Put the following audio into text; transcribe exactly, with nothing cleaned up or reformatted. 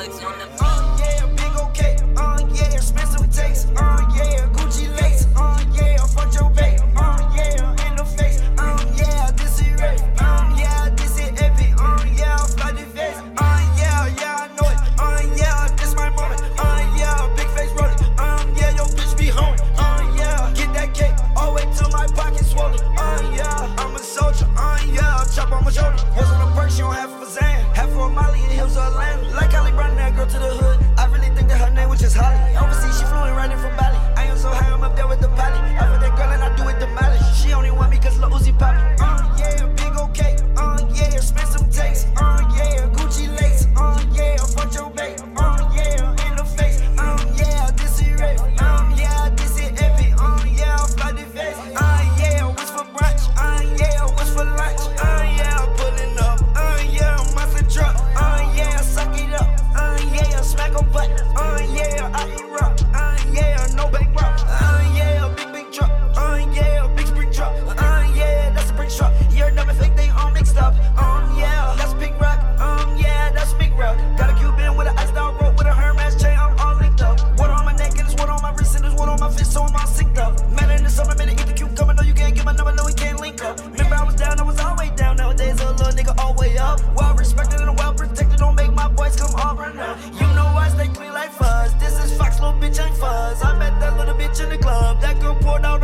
bugs on the Uh, yeah, big okay. Uh, yeah, expensive taste. Uh, yeah, Gucci lace. Uh, yeah, fuck your babe. Uh, yeah, in the face. Um, yeah, this is rape. Um, yeah, this is epic. Um, yeah, fly the face. Uh, yeah, yeah, I know it. Uh, yeah, this my moment. Uh, yeah, big face rolling. Um, yeah, your bitch be home. Uh, yeah, get that cake all the way till my pocket swollen. Uh, yeah, I'm a soldier. Uh, yeah, chop on my shoulder. Was on the perk, she don't have for Zan. Half for Molly and hills of Atlanta. Like Holly brought that girl to the hood. I really think that her name was just Holly. Overseas, she flew in right in from Bali. I am so high, I'm up there with the pilot. I for that girl and I do it demolish. She only want me cause Lil Uzi poppin'. Uh, yeah, big okay. Uh, yeah, expensive taste. Uh, yeah, Gucci lace. Uh, yeah, fuck your babe. Uh, yeah, in the face. Um, yeah, this is rape. Um, yeah, this is epic. Um, yeah, fly the face. Uh, yeah, what's for brunch? Uh, yeah, what's for lunch? Uh, yeah, pulling up. Uh, yeah, monster truck. Uh, yeah, suck it up. Uh, yeah, smack a butt. Uh, yeah, I eat rock. Uh, yeah, no bank rock. Uh, yeah, big, big truck. Uh, yeah, big spring truck. Uh, yeah, that's a brick truck. You're dumb and fake, they all mixed up. Um, yeah, that's big rock. Um, yeah, that's big rock. Got a Cuban with an iced out rope with a Hermes chain. I'm all linked up. Water on my neck and there's water on my wrist and there's water on my fist, so I'm all synced up. Man in the summer, man, eat the cucumber. No, you can't get my number, no, we can't link up. Remember, I was down, I was all way down. Nowadays, a little nigga all way up. Well respected and well protected. Don't make my boys come all run up. You know I stay clean like fuzz. This is Fox, little bitch, ain't fuzz. I met that little bitch in the club. That girl poured out